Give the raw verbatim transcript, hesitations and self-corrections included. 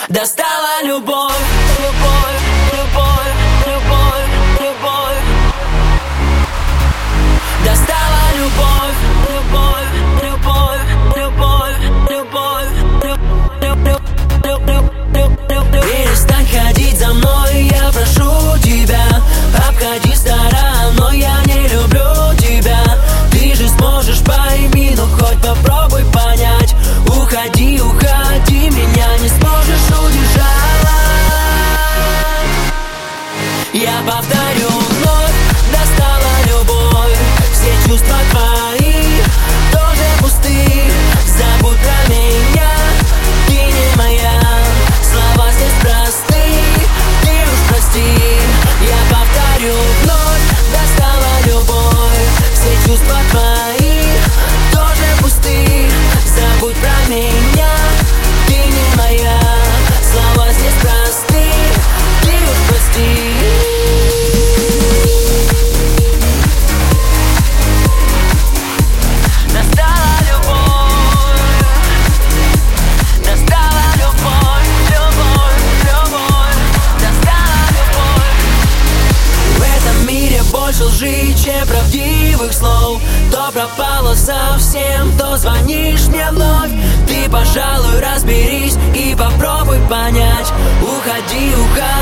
Достала любовь, любовь, любовь, любовь, любовь. Достала любовь, любовь, любовь, любовь, любовь, любовь, любовь, любовь. Перестань ходить за мной, я прошу тебя. Обходи стороной, я не люблю тебя. Ты же сможешь, пойми, ну хоть попробуй понять. Уходи, уходи, меня не сможешь удержать. Я повторю вновь, достала любовь. Все чувства твои тоже пусты. Забудь про меня, ты не моя. Слова здесь просты, ты уж прости. Я повторю вновь, достала любовь. Все чувства твои тоже пусты. Забудь про меня, ты не моя. Слова здесь просты, ты уж прости. Больше лжи, чем правдивых слов. То пропало совсем, то звонишь мне вновь. Ты, пожалуй, разберись и попробуй понять. Уходи, уходи.